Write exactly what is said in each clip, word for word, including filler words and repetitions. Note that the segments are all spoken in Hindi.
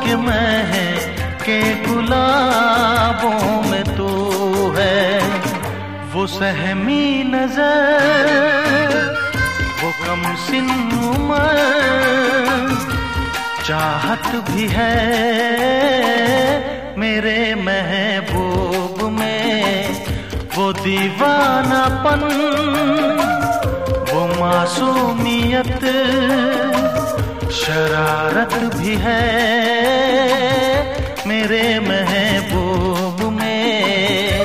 के मैं के गुलाबों में तू है। वो सहमी नजर, वो कम सिन उम्र, चाहत भी है मेरे महबूब में। वो दीवानापन, वो मासूमियत, शरारत भी है मेरे महबूब में।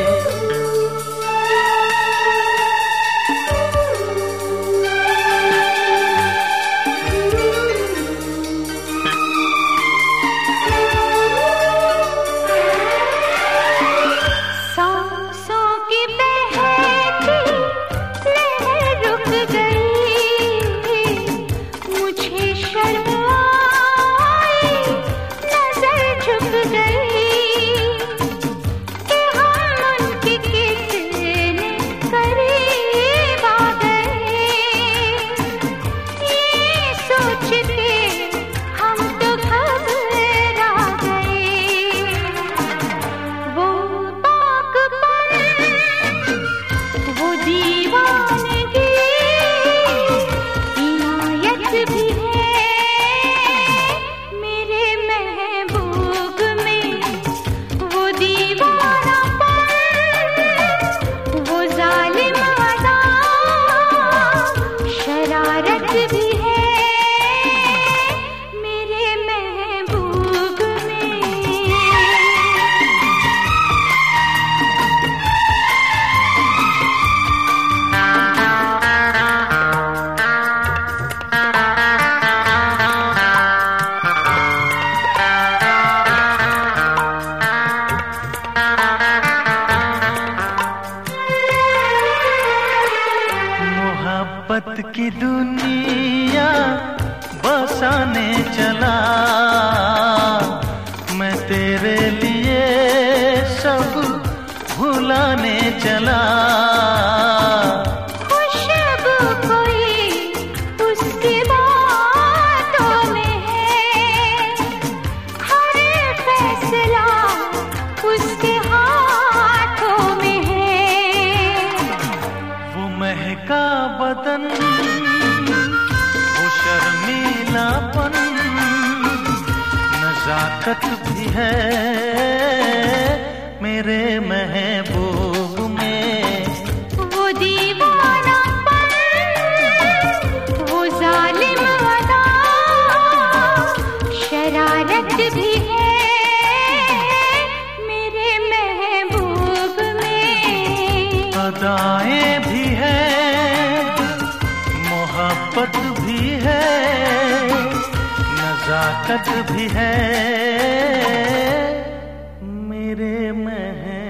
मोहब्बत की दुनिया बसाने चला मैं, तेरे लिए सब भुलाने चला। खुशबू कोई उसकी बातों में है, हर फैसला उसके हाथों में है। वो महका बदन, वो शर्मीलापन, नजाकत भी है मेरे महबूब में। वो दीवानापन, वो जालिम अदा, शरारत भी है मेरे महबूब में। अदाएं भी है, मोहब्बत भी है, नजाकत भी है मेरे महबूब।